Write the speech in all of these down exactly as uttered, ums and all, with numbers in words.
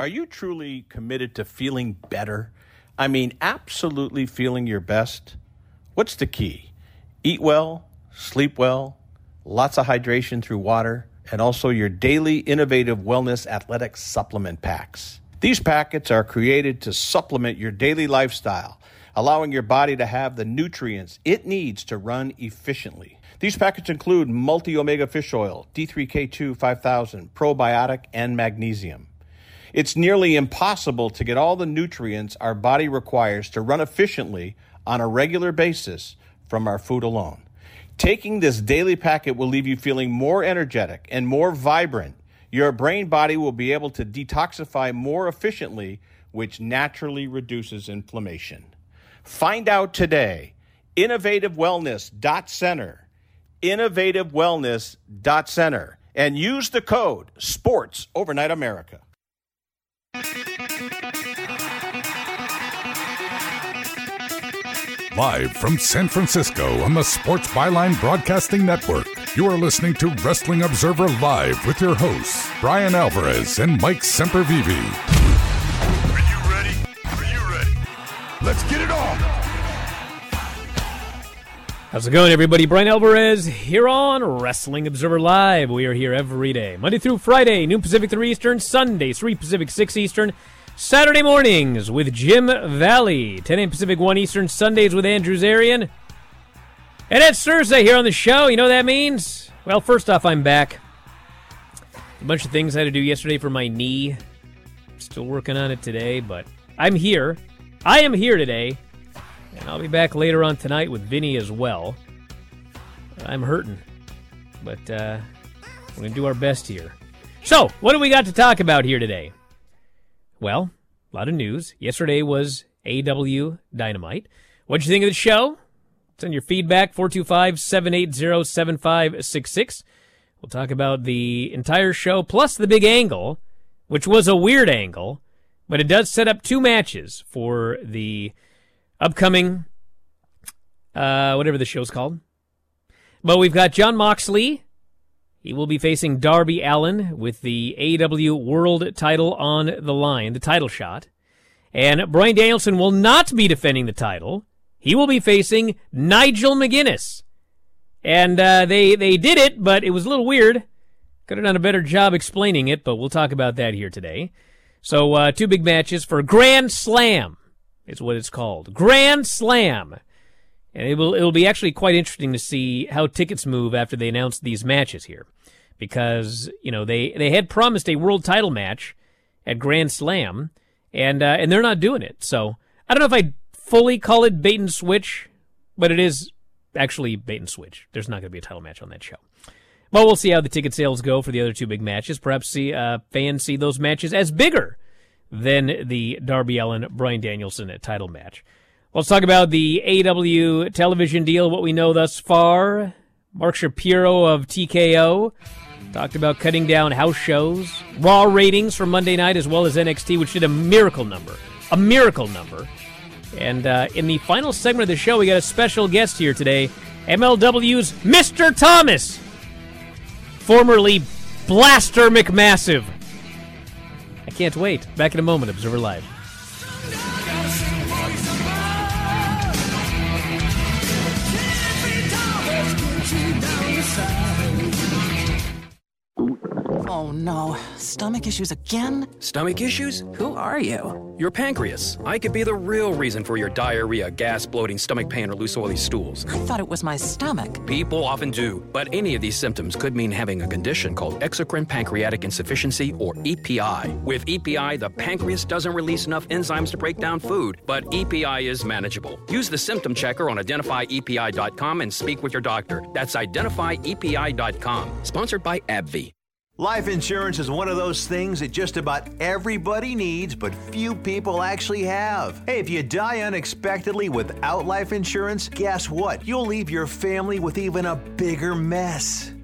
Are you truly committed to feeling better? I mean, absolutely feeling your best? What's the key? Eat well, sleep well, lots of hydration through water, and also your daily innovative wellness athletic supplement packs. These packets are created to supplement your daily lifestyle, allowing your body to have the nutrients it needs to run efficiently. These packets include multi-omega fish oil, D three K two five thousand, probiotic, and magnesium. It's nearly impossible to get all the nutrients our body requires to run efficiently on a regular basis from our food alone. Taking this daily packet will leave you feeling more energetic and more vibrant. Your brain body will be able to detoxify more efficiently, which naturally reduces inflammation. Find out today. innovative wellness dot center. innovative wellness dot center. And use the code SPORTS Overnight America. Live from San Francisco on the Sports Byline Broadcasting Network, you are listening to Wrestling Observer Live with your hosts, Brian Alvarez and Mike Sempervive. Are you ready? Are you ready? Let's get it on! How's it going, everybody? Brian Alvarez here on Wrestling Observer Live. We are here every day, Monday through Friday, noon Pacific, three Eastern, Sunday, three Pacific, six Eastern, Saturday mornings with Jim Valley, ten a.m. Pacific, one Eastern, Sundays with Andrew Zarian. And it's Thursday here on the show. You know what that means? Well, first off, I'm back. A bunch of things I had to do yesterday for my knee. Still working on it today, but I'm here. I am here today. And I'll be back later on tonight with Vinny as well. I'm hurting, but uh, we're going to do our best here. So, what do we got to talk about here today? Well, a lot of news. Yesterday was A E W Dynamite. What'd you think of the show? Send your feedback, four two five, seven eight zero, seven five six six. We'll talk about the entire show, plus the big angle, which was a weird angle, but it does set up two matches for the upcoming, uh, whatever the show's called. But we've got Jon Moxley. He will be facing Darby Allin with the A E W World title on the line, the title shot. And Bryan Danielson will not be defending the title. He will be facing Nigel McGuinness. And uh, they, they did it, but it was a little weird. Could have done a better job explaining it, but we'll talk about that here today. So uh, two big matches for Grand Slam. Is what it's called. Grand Slam. And it will it'll be actually quite interesting to see how tickets move after they announce these matches here. Because, you know, they, they had promised a world title match at Grand Slam, and uh, and they're not doing it. So, I don't know if I'd fully call it bait and switch, but it is actually bait and switch. There's not going to be a title match on that show. But we'll see how the ticket sales go for the other two big matches. Perhaps see uh, fans see those matches as bigger than the Darby Allin, Bryan Danielson title match. Let's talk about the A E W television deal, what we know thus far. Mark Shapiro of T K O talked about cutting down house shows, Raw ratings from Monday night, as well as N X T, which did a miracle number. A miracle number. And uh, in the final segment of the show, we got a special guest here today, M L W's Mister Thomas, formerly Blaster McMassive. I can't wait. Back in a moment, Observer Live. Oh no, stomach issues again? Stomach issues? Who are you? Your pancreas. I could be the real reason for your diarrhea, gas, bloating, stomach pain, or loose oily stools. I thought it was my stomach. People often do, but any of these symptoms could mean having a condition called exocrine pancreatic insufficiency, or E P I. With E P I, the pancreas doesn't release enough enzymes to break down food, but E P I is manageable. Use the symptom checker on identify E P I dot com and speak with your doctor. That's identify E P I dot com. Sponsored by AbbVie. Life insurance is one of those things that just about everybody needs, but few people actually have. Hey, if you die unexpectedly without life insurance, guess what? You'll leave your family with even a bigger mess.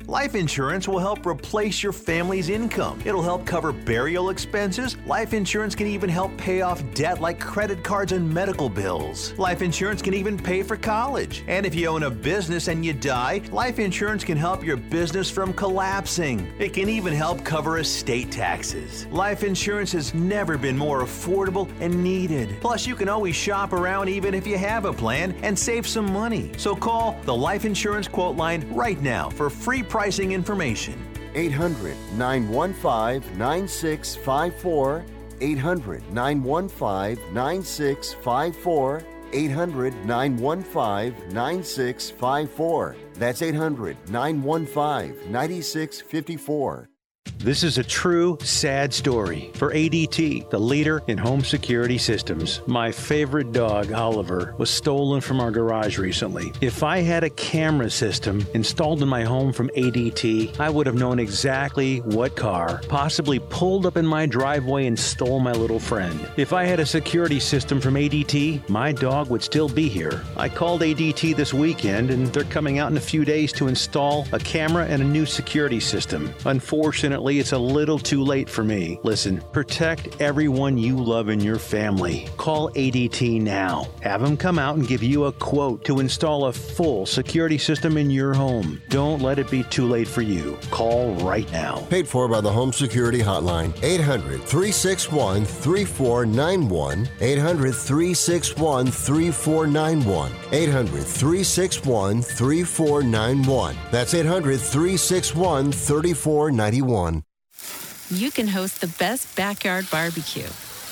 Life insurance will help replace your family's income. It'll help cover burial expenses. Life insurance can even help pay off debt like credit cards and medical bills. Life insurance can even pay for college. And if you own a business and you die, life insurance can help your business from collapsing. It can even help cover estate taxes. Life insurance has never been more affordable and needed. Plus, you can always shop around even if you have a plan and save some money. So call the Life Insurance Quote Line right now for free pricing information. eight hundred, nine one five, nine six five four. eight hundred, nine one five, nine six five four. eight hundred, nine one five, nine six five four. That's eight hundred, nine one five, nine six five four. This is a true, sad story for A D T, the leader in home security systems. My favorite dog, Oliver, was stolen from our garage recently. If I had a camera system installed in my home from A D T, I would have known exactly what car possibly pulled up in my driveway and stole my little friend. If I had a security system from A D T, my dog would still be here. I called A D T this weekend, and they're coming out in a few days to install a camera and a new security system. Unfortunately, it's a little too late for me. Listen, protect everyone you love in your family. Call A D T now. Have them come out and give you a quote to install a full security system in your home. Don't let it be too late for you. Call right now. Paid for by the Home Security Hotline. eight hundred, three six one, three four nine one. eight hundred, three six one, three four nine one. eight hundred, three six one, three four nine one. That's eight hundred, three six one, three four nine one. You can host the best backyard barbecue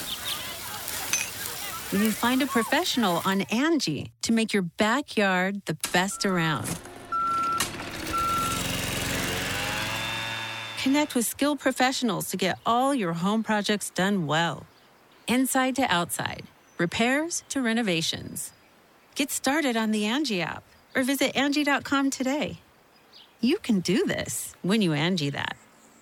when you find a professional on Angie to make your backyard the best around. Connect with skilled professionals to get all your home projects done well. Inside to outside, repairs to renovations. Get started on the Angie app or visit Angie dot com today. You can do this when you Angie that.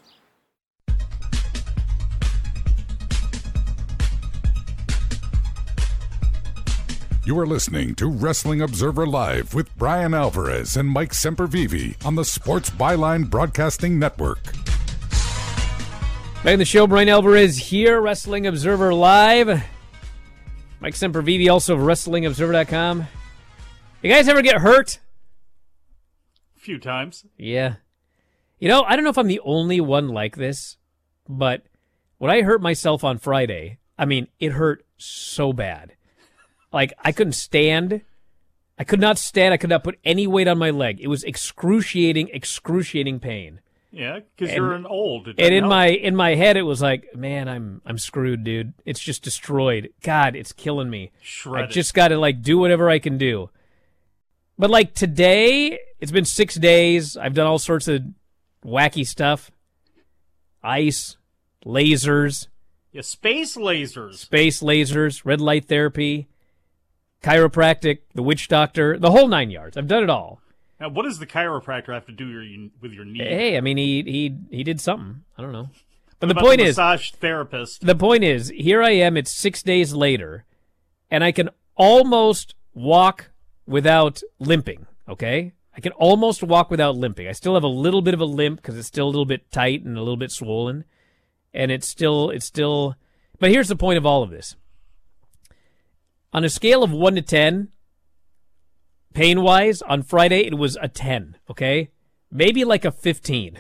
You are listening to Wrestling Observer Live with Brian Alvarez and Mike Sempervive on the Sports Byline Broadcasting Network. Back in the show, Brian Alvarez here, Wrestling Observer Live. Mike Sempervive, also of Wrestling Observer dot com. You guys ever get hurt? A few times. Yeah. You know, I don't know if I'm the only one like this, but when I hurt myself on Friday, I mean, it hurt so bad. Like, I couldn't stand. I could not stand. I could not put any weight on my leg. It was excruciating, excruciating pain. Yeah, because you're an old. It and in help. my in my head, it was like, man, I'm I'm screwed, dude. It's just destroyed. God, it's killing me. Shredded. I just got to like do whatever I can do. But like today, it's been six days. I've done all sorts of wacky stuff. Ice, lasers. Yeah, space lasers. Space lasers, red light therapy. Chiropractic, the witch doctor, the whole nine yards. I've done it all. Now, what does the chiropractor have to do your, with your knee? Hey, I mean, he he he did something. I don't know. But What the about point the is, massage therapist. the point is, here I am. It's six days later, and I can almost walk without limping. Okay, I can almost walk without limping. I still have a little bit of a limp because it's still a little bit tight and a little bit swollen, and it's still it's still. But here's the point of all of this. On a scale of one to ten, pain-wise, on Friday, it was a ten, okay? Maybe like a fifteen.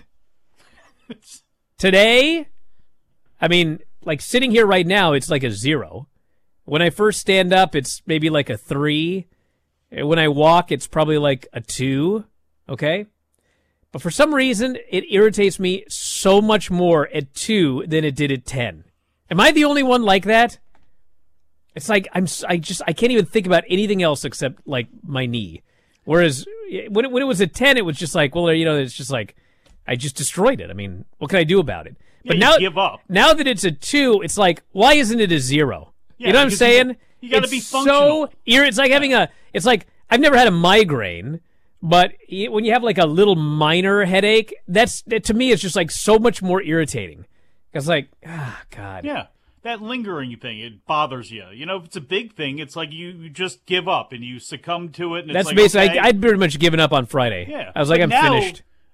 Today, I mean, like sitting here right now, it's like a zero. When I first stand up, it's maybe like a three. When I walk, it's probably like a two, okay? But for some reason, it irritates me so much more at two than it did at ten. Am I the only one like that? It's like I'm. I just. I can't even think about anything else except like my knee. Whereas when it, when it was at ten, it was just like, well, you know, it's just like I just destroyed it. I mean, what can I do about it? Yeah, But you now, give up. now that it's a two, it's like, why isn't it a zero? Yeah, you know what I'm because saying? You, you got to It's be functional. So ir- It's like having a. It's like I've never had a migraine, but y- when you have like a little minor headache, that's that, to me, it's just like so much more irritating. It's like, ah, God. Yeah. That lingering thing, it bothers you. You know, if it's a big thing, it's like you, you just give up and you succumb to it. And That's it's like, basically, okay. I, I'd pretty much given up on Friday. Yeah. I was like, But I'm now, finished.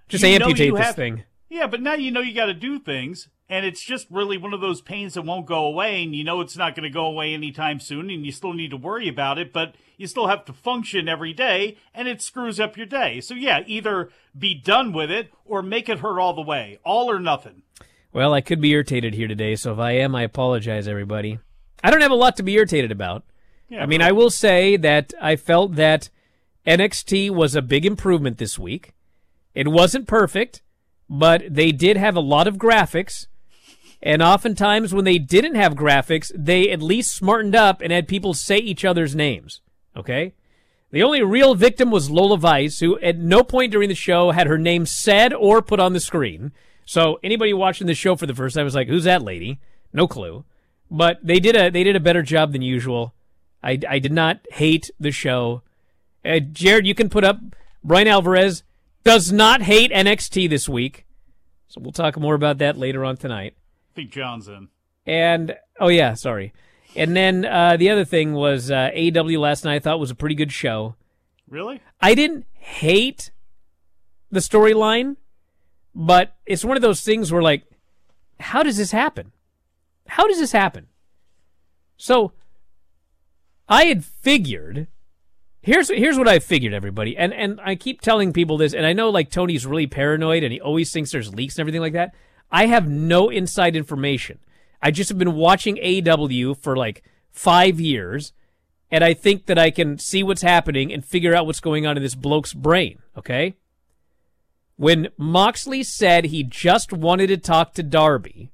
Just you know amputate you this have, thing. Yeah, but now you know you got to do things, and it's just really one of those pains that won't go away, and you know it's not going to go away anytime soon, and you still need to worry about it, but you still have to function every day, and it screws up your day. So yeah, either be done with it or make it hurt all the way. All or nothing. Well, I could be irritated here today, so if I am, I apologize, everybody. I don't have a lot to be irritated about. Yeah, I mean, I will say that I felt that N X T was a big improvement this week. It wasn't perfect, but they did have a lot of graphics, and oftentimes when they didn't have graphics, they at least smartened up and had people say each other's names, okay? The only real victim was Lola Vice, who at no point during the show had her name said or put on the screen. So anybody watching the show for the first time was like, who's that lady? No clue. But they did a they did a better job than usual. I, I did not hate the show. Uh, Jared, you can put up Brian Alvarez does not hate N X T this week. So we'll talk more about that later on tonight. I think John's in. And, oh yeah, sorry. And then uh, the other thing was uh, A E W last night I thought was a pretty good show. Really? I didn't hate the storyline, but it's one of those things where, like, how does this happen? How does this happen? So, I had figured, here's here's what I figured, everybody, and and I keep telling people this, and I know, like, Tony's really paranoid, and he always thinks there's leaks and everything like that. I have no inside information. I just have been watching A E W for, like, five years, and I think that I can see what's happening and figure out what's going on in this bloke's brain, okay? When Moxley said he just wanted to talk to Darby,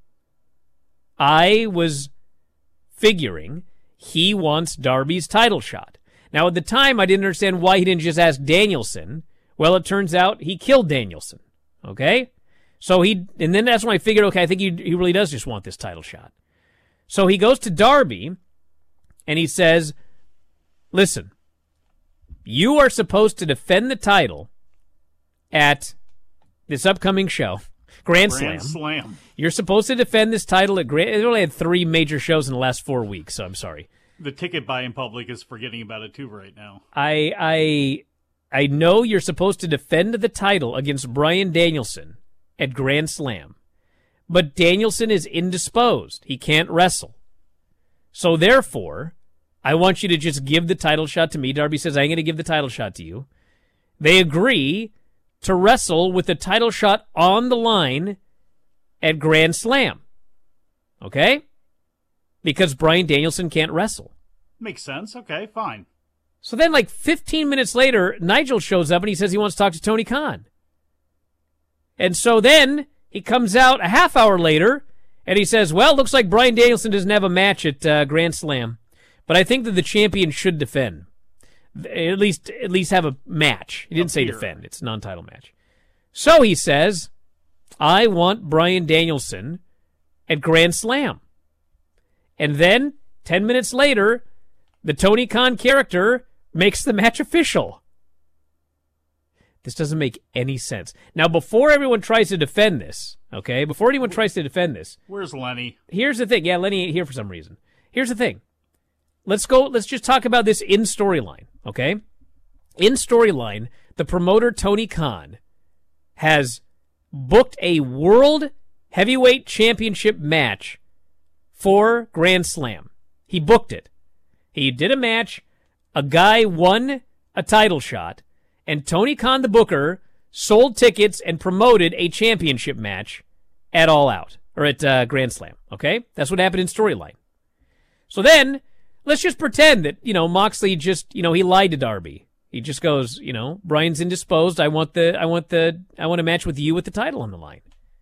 I was figuring he wants Darby's title shot. Now, at the time, I didn't understand why he didn't just ask Danielson. Well, it turns out he killed Danielson, okay? So he, and then that's when I figured, okay, I think he, he really does just want this title shot. So he goes to Darby, and he says, listen, you are supposed to defend the title at this upcoming show, Grand, Grand Slam. Slam. You're supposed to defend this title at Grand. They only had three major shows in the last four weeks, so I'm sorry. The ticket buying public is forgetting about it too right now. I I I know you're supposed to defend the title against Bryan Danielson at Grand Slam, but Danielson is indisposed. He can't wrestle. So therefore, I want you to just give the title shot to me. Darby says, I'm going to give the title shot to you. They agree to wrestle with the title shot on the line at Grand Slam. Okay? Because Bryan Danielson can't wrestle. Makes sense. Okay, fine. So then, like, fifteen minutes later, Nigel shows up and he says he wants to talk to Tony Khan. And so then he comes out a half hour later and he says, well, looks like Bryan Danielson doesn't have a match at uh, Grand Slam, but I think that the champion should defend. At least at least have a match. He didn't say defend. It's a non-title match. So he says, I want Bryan Danielson at Grand Slam. And then, ten minutes later, the Tony Khan character makes the match official. This doesn't make any sense. Now, before everyone tries to defend this, okay, before anyone tries to defend this. Where's Lenny? Here's the thing. Yeah, Lenny ain't here for some reason. Here's the thing. Let's go, let's just talk about this in storyline, okay? In storyline, the promoter Tony Khan has booked a World Heavyweight Championship match for Grand Slam. He booked it. He did a match, a guy won a title shot, and Tony Khan, the booker, sold tickets and promoted a championship match at All Out, or at uh, Grand Slam, okay? That's what happened in storyline. So then, let's just pretend that, you know, Moxley just, you know, he lied to Darby. He just goes, you know, Bryan's indisposed. I want the, I want the, I want a match with you with the title on the line.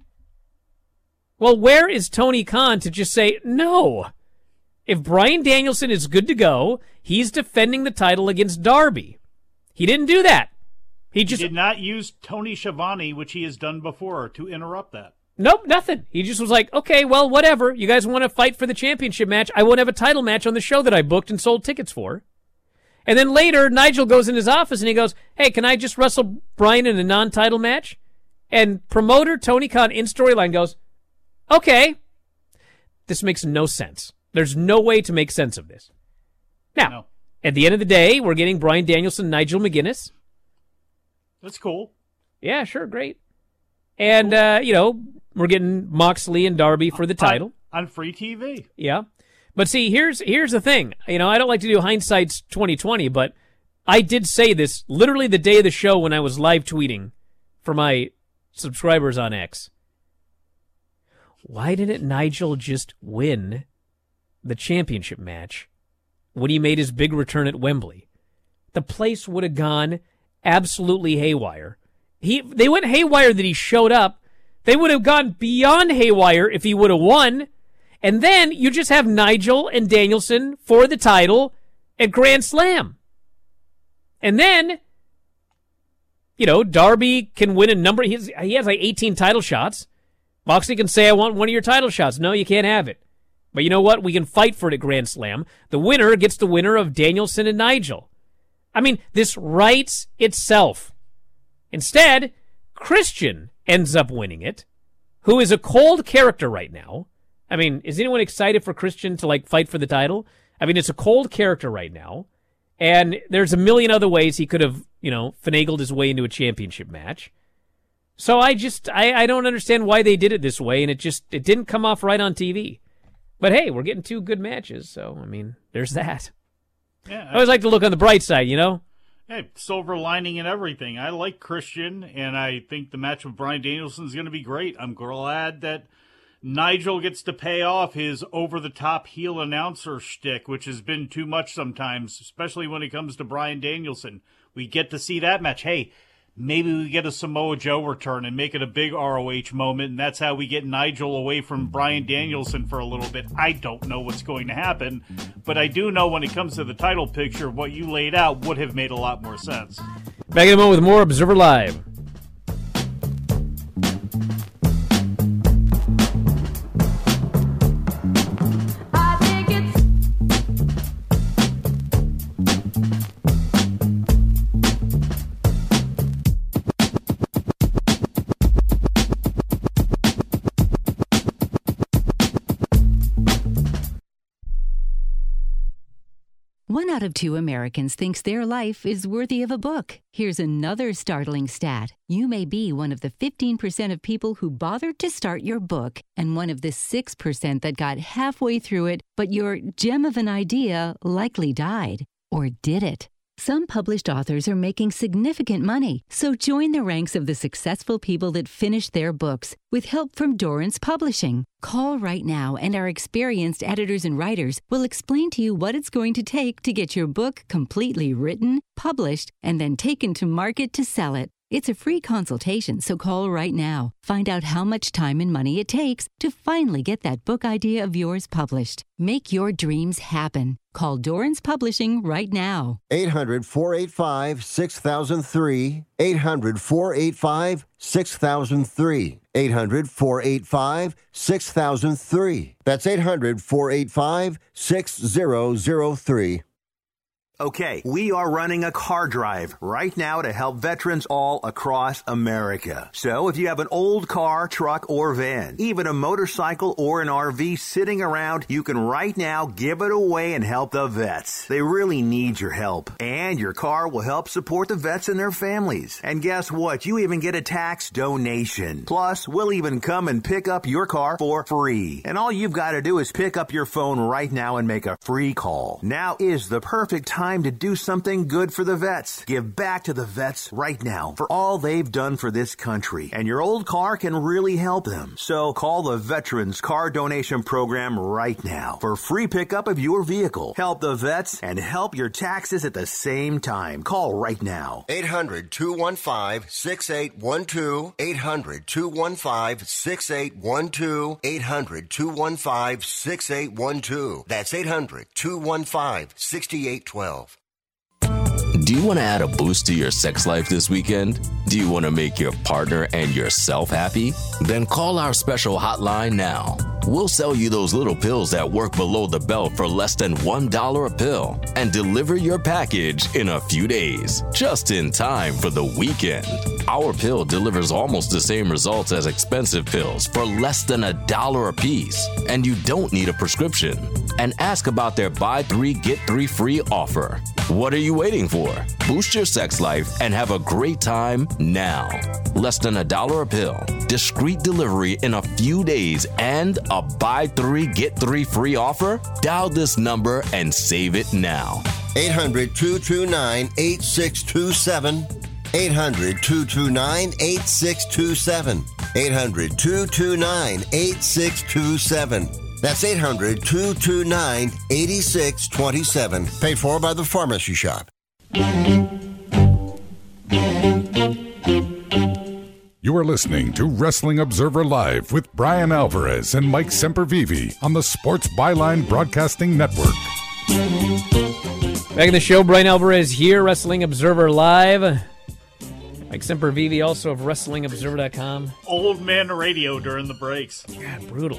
Well, where is Tony Khan to just say, no, if Bryan Danielson is good to go, he's defending the title against Darby. He didn't do that. He just he did not use Tony Schiavone, which he has done before, to interrupt that. Nope, nothing. He just was like, okay, well, whatever. You guys want to fight for the championship match? I won't have a title match on the show that I booked and sold tickets for. And then later, Nigel goes in his office and he goes, hey, can I just wrestle Bryan in a non-title match? And promoter Tony Khan in storyline goes, okay. This makes no sense. There's no way to make sense of this. Now, no. At the end of the day, we're getting Bryan Danielson, Nigel McGuinness. That's cool. Yeah, sure, great. And, uh, you know, we're getting Moxley and Darby for the title. On, on free T V. Yeah. But see, here's here's the thing. You know, I don't like to do hindsight's twenty twenty, but I did say this literally the day of the show when I was live tweeting for my subscribers on X. Why didn't Nigel just win the championship match when he made his big return at Wembley? The place would have gone absolutely haywire. He They went haywire that he showed up. They would have gone beyond haywire if he would have won. And then you just have Nigel and Danielson for the title at Grand Slam. And then, you know, Darby can win a number. He has, he has like eighteen title shots. Moxley can say, I want one of your title shots. No, you can't have it. But you know what? We can fight for it at Grand Slam. The winner gets the winner of Danielson and Nigel. I mean, this writes itself. Instead, Christian ends up winning it, who is a cold character right now. I mean, is anyone excited for Christian to, like, fight for the title? I mean, it's a cold character right now. And there's a million other ways he could have, you know, finagled his way into a championship match. So I just, I, I don't understand why they did it this way, and it just, it didn't come off right on T V. But hey, we're getting two good matches, so, I mean, there's that. Yeah, I always like to look on the bright side, you know? Hey, silver lining and everything. I like Christian, and I think the match with Bryan Danielson is going to be great. I'm glad that Nigel gets to pay off his over-the-top heel announcer shtick, which has been too much sometimes, especially when it comes to Bryan Danielson. We get to see that match. Hey, maybe we get a Samoa Joe return and make it a big R O H moment, and that's how we get Nigel away from Bryan Danielson for a little bit. I don't know what's going to happen, but I do know when it comes to the title picture, what you laid out would have made a lot more sense. Back in a moment with more Observer Live. One out of two Americans thinks their life is worthy of a book. Here's another startling stat. You may be one of the fifteen percent of people who bothered to start your book and one of the six percent that got halfway through it, but your gem of an idea likely died. Or did it? Some published authors are making significant money, so join the ranks of the successful people that finish their books with help from Dorrance Publishing. Call right now and our experienced editors and writers will explain to you what it's going to take to get your book completely written, published, and then taken to market to sell it. It's a free consultation, so call right now. Find out how much time and money it takes to finally get that book idea of yours published. Make your dreams happen. Call Dorrance Publishing right now. eight hundred, four eight five, six thousand three. eight hundred, four eight five, six thousand three. eight hundred, four eight five, six thousand three. That's eight hundred, four eight five, six thousand three. Okay, we are running a car drive right now to help veterans all across America. So if you have an old car, truck, or van, even a motorcycle or an R V sitting around, you can right now give it away and help the vets. They really need your help. And your car will help support the vets and their families. And guess what? You even get a tax donation. Plus, we'll even come and pick up your car for free. And all you've got to do is pick up your phone right now and make a free call. Now is the perfect time Time to do something good for the vets. Give back to the vets right now for all they've done for this country. And your old car can really help them. So call the Veterans Car Donation Program right now for free pickup of your vehicle. Help the vets and help your taxes at the same time. Call right now. eight hundred, two one five, six eight one two. eight hundred, two one five, six eight one two. eight hundred, two one five, six eight one two. That's eight hundred, two one five, six eight one two. Do you want to add a boost to your sex life this weekend? Do you want to make your partner and yourself happy? Then call our special hotline now. We'll sell you those little pills that work below the belt for less than one dollar a pill and deliver your package in a few days, just in time for the weekend. Our pill delivers almost the same results as expensive pills for less than a dollar a piece, and you don't need a prescription. And ask about their buy three, get three free offer. What are you waiting for? Boost your sex life and have a great time now. Less than a dollar a pill, discreet delivery in a few days, and a buy three, get three free offer? Dial this number and save it now. eight hundred, two two nine, eight six two seven. eight hundred, two two nine, eight six two seven. eight hundred, two two nine, eight six two seven. That's eight hundred, two two nine, eight six two seven. Paid for by the Pharmacy Shop. You are listening to Wrestling Observer Live with Brian Alvarez and Mike Sempervive on the Sports Byline Broadcasting Network. Back in the show, Brian Alvarez here, Wrestling Observer Live. Mike Sempervive, also of Wrestling Observer dot com. Old man radio during the breaks. God, brutal.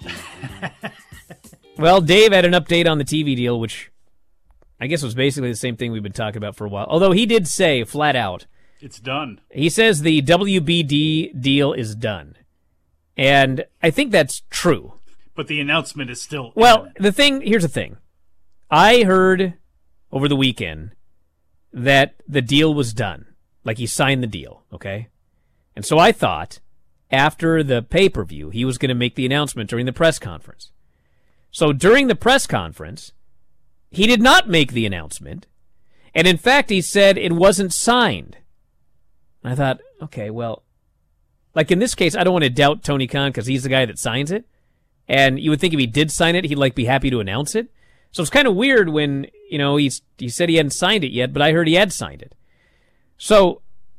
Well, Dave had an update on the T V deal, which I guess was basically the same thing we've been talking about for a while. Although he did say, flat out, it's done. He says the W B D deal is done. And I think that's true. But the announcement is still Well, imminent. the thing, here's the thing. I heard over the weekend that the deal was done. Like he signed the deal, okay? And so I thought after the pay-per-view, he was going to make the announcement during the press conference. So during the press conference, he did not make the announcement. And in fact, he said it wasn't signed. And I thought, okay, well, like in this case, I don't want to doubt Tony Khan because he's the guy that signs it. And you would think if he did sign it, he'd like be happy to announce it. So it's kind of weird when, you know, he's, he said he hadn't signed it yet, but I heard he had signed it. So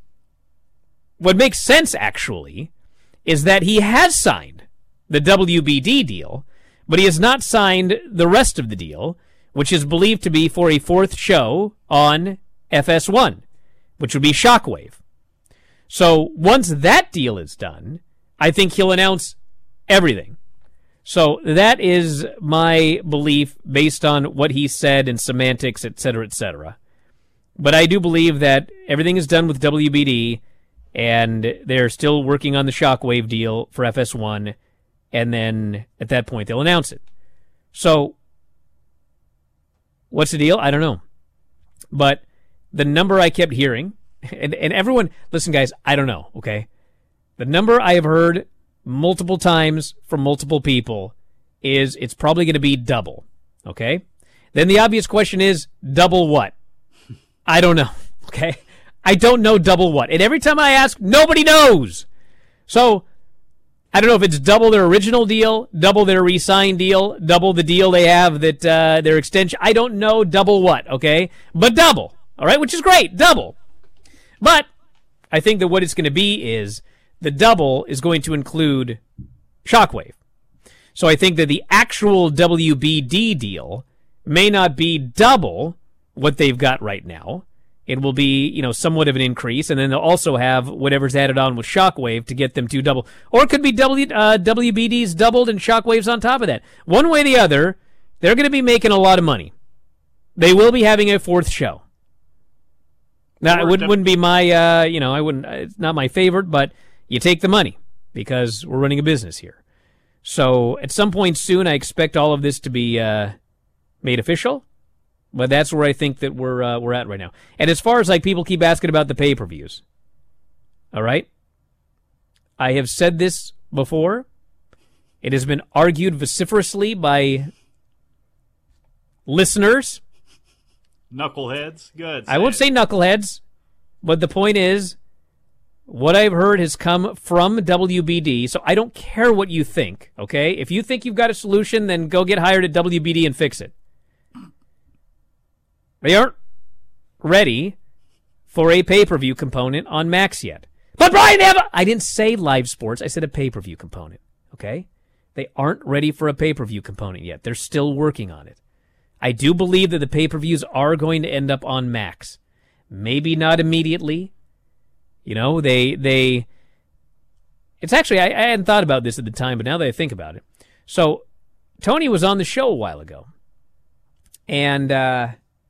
what makes sense, actually, is that he has signed the W B D deal, but he has not signed the rest of the deal, which is believed to be for a fourth show on F S one, which would be Shockwave. So once that deal is done, I think he'll announce everything. So that is my belief based on what he said and semantics, et cetera, et cetera. But I do believe that everything is done with W B D, and they're still working on the Shockwave deal for F S one, and then at that point they'll announce it. So what's the deal? I don't know. But the number I kept hearing, and, and everyone, listen guys, I don't know, okay? The number I have heard multiple times from multiple people is it's probably going to be double, okay? Then the obvious question is, double what? I don't know, okay? I don't know double what. And every time I ask, nobody knows. So I don't know if it's double their original deal, double their re-signed deal, double the deal they have that uh, their extension. I don't know double what, okay? But double, all right, which is great, double. But I think that what it's going to be is the double is going to include Shockwave. So I think that the actual W B D deal may not be double what they've got right now. It will be, you know, somewhat of an increase, and then they'll also have whatever's added on with Shockwave to get them to double. Or it could be w, uh, W B Ds doubled and Shockwaves on top of that. One way or the other, they're going to be making a lot of money. They will be having a fourth show. Now, it wouldn't, wouldn't be my, uh, you know, I wouldn't, it's not my favorite, but you take the money because we're running a business here. So at some point soon, I expect all of this to be uh, made official. But that's where I think that we're uh, we're at right now. And as far as like people keep asking about the pay-per-views, all right, I have said this before. It has been argued vociferously by listeners. Knuckleheads, good. I won't say knuckleheads, but the point is, what I've heard has come from W B D. So I don't care what you think. Okay, if you think you've got a solution, then go get hired at W B D and fix it. They aren't ready for a pay-per-view component on Max yet. But Brian, they have a- I didn't say live sports. I said a pay-per-view component, okay? They aren't ready for a pay-per-view component yet. They're still working on it. I do believe that the pay-per-views are going to end up on Max. Maybe not immediately. You know, they... they. It's actually, I, I hadn't thought about this at the time, but now that I think about it. So Tony was on the show a while ago, and uh,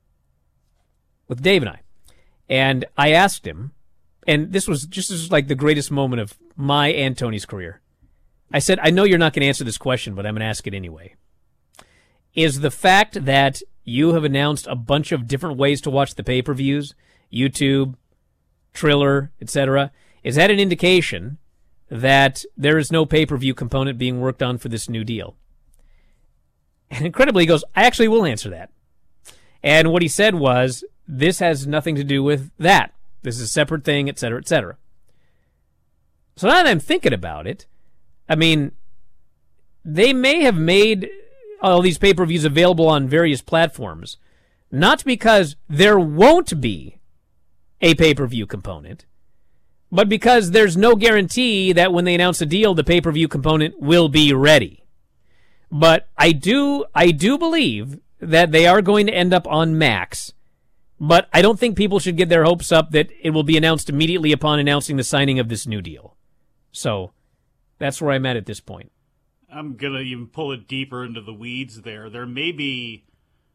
with Dave and I, and I asked him, and this was just this was like the greatest moment of my and Tony's career. I said, I know you're not going to answer this question, but I'm going to ask it anyway. Is the fact that you have announced a bunch of different ways to watch the pay-per-views, YouTube, Triller, et cetera, is that an indication that there is no pay-per-view component being worked on for this new deal? And incredibly, he goes, I actually will answer that. And what he said was, this has nothing to do with that. This is a separate thing, et cetera, et cetera. So now that I'm thinking about it, I mean, they may have made all these pay-per-views available on various platforms, not because there won't be a pay-per-view component, but because there's no guarantee that when they announce a deal, the pay-per-view component will be ready. But I do, I do believe that they are going to end up on Max, but I don't think people should get their hopes up that it will be announced immediately upon announcing the signing of this new deal. So that's where I'm at at this point. I'm going to even pull it deeper into the weeds there. There may be,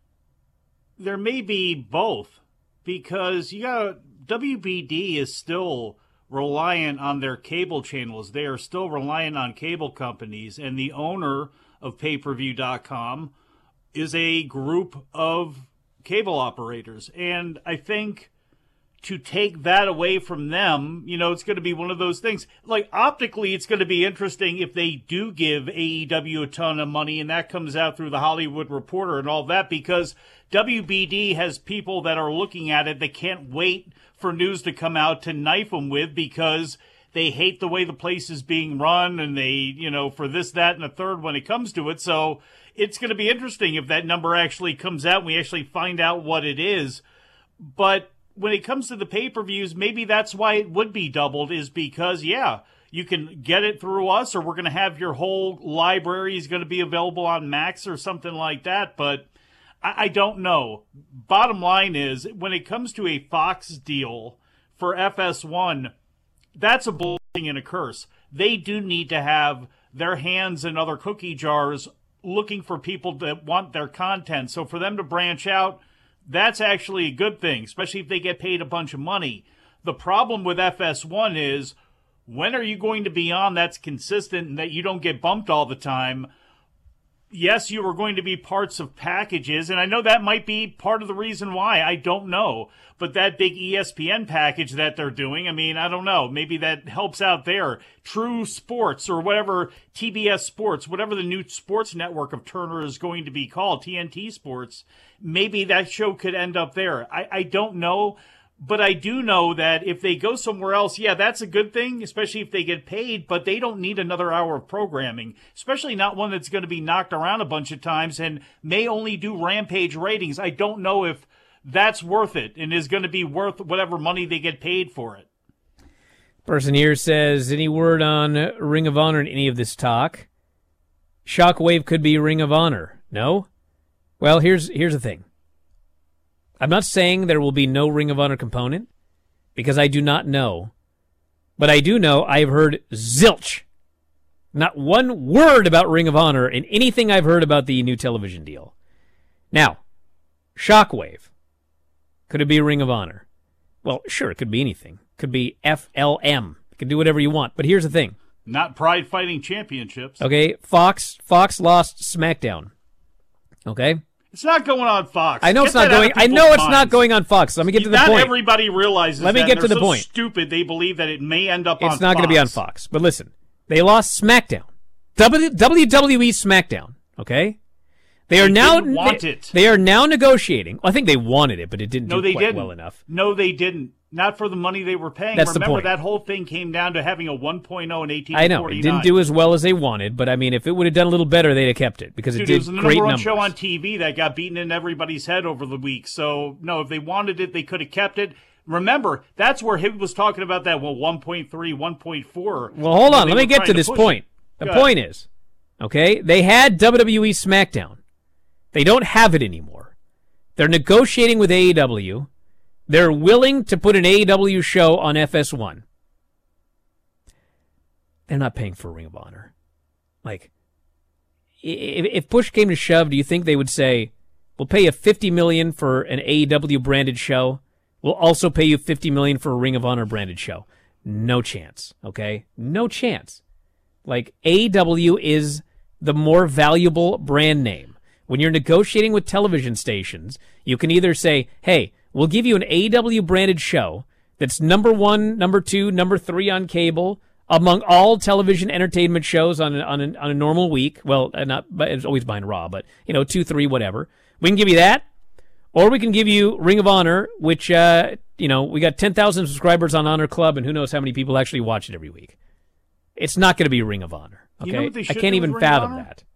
there may be both, because you got W B D is still reliant on their cable channels. They are still reliant on cable companies, and the owner of pay per view dot com is a group of cable operators. And I think to take that away from them, you know, it's going to be one of those things. Like, optically, it's going to be interesting if they do give A E W a ton of money, and that comes out through the Hollywood Reporter and all that, because W B D has people that are looking at it that can't wait for news to come out to knife them with, because they hate the way the place is being run, and they, you know, for this, that, and the third when it comes to it. So it's going to be interesting if that number actually comes out and we actually find out what it is. But when it comes to the pay-per-views, maybe that's why it would be doubled, is because, yeah, you can get it through us, or we're going to have your whole library is going to be available on Max or something like that. But I, I don't know. Bottom line is, when it comes to a Fox deal for F S one, that's a blessing and a curse. They do need to have their hands in other cookie jars looking for people that want their content. So for them to branch out, that's actually a good thing, especially if they get paid a bunch of money. The problem with F S one is, when are you going to be on that's consistent and that you don't get bumped all the time? Yes, you are going to be parts of packages, and I know that might be part of the reason why. I don't know. But that big E S P N package that they're doing, I mean, I don't know. Maybe that helps out there. True Sports, or whatever, T B S Sports, whatever the new sports network of Turner is going to be called, T N T Sports, maybe that show could end up there. I, I don't know. But I do know that if they go somewhere else, yeah, that's a good thing, especially if they get paid, but they don't need another hour of programming, especially not one that's going to be knocked around a bunch of times and may only do Rampage ratings. I don't know if that's worth it and is going to be worth whatever money they get paid for it. Person here says, any word on Ring of Honor in any of this talk? Shockwave could be Ring of Honor. No? Well, here's here's the thing. I'm not saying there will be no Ring of Honor component, because I do not know. But I do know I've heard zilch. Not one word about Ring of Honor in anything I've heard about the new television deal. Now, Shockwave. Could it be Ring of Honor? Well, sure, it could be anything. It could be F L M. You can do whatever you want. But here's the thing. Not Pride Fighting Championships. Okay, Fox Fox lost SmackDown. Okay? It's not going on Fox. I know get it's not going. I know it's minds. not going on Fox. Let me get to the not point. Not everybody realizes. Let me that get to the so point. Stupid. They believe that it may end up it's on. It's not going to be on Fox. But listen, they lost SmackDown, w- W W E SmackDown. Okay, they are they now. Didn't want they, it. They are now negotiating. Well, I think they wanted it, but it didn't no, do they quite didn't. well enough. No, they didn't. Not for the money they were paying. That's Remember, the point. that whole thing came down to having a one point oh and eighteen. I know it didn't do as well as they wanted, but I mean, if it would have done a little better, they'd have kept it because Dude, it did it was the great number one numbers. show on T V that got beaten in everybody's head over the week. So no, if they wanted it, they could have kept it. Remember, that's where he was talking about that. Well, one point three, one point four. Well, hold on. Let me get to this point. The Go point ahead. is, okay, they had W W E SmackDown. They don't have it anymore. They're negotiating with A E W. They're willing to put an A E W show on F S one. They're not paying for Ring of Honor. Like, if, if push came to shove, do you think they would say, we'll pay you fifty million dollars for an A E W branded show. We'll also pay you fifty million dollars for a Ring of Honor branded show. No chance, okay? No chance. Like, A E W is the more valuable brand name. When you're negotiating with television stations, you can either say, hey, we'll give you an A E W branded show that's number one, number two, number three on cable among all television entertainment shows on a, on a, on a normal week. Well, uh, not, but it's always behind Raw, but, you know, two, three, whatever. We can give you that, or we can give you Ring of Honor, which, uh, you know, we got ten thousand subscribers on Honor Club, and who knows how many people actually watch it every week. It's not going to be Ring of Honor, okay? You know what they I should can't do even with Ring of fathom Honor? that.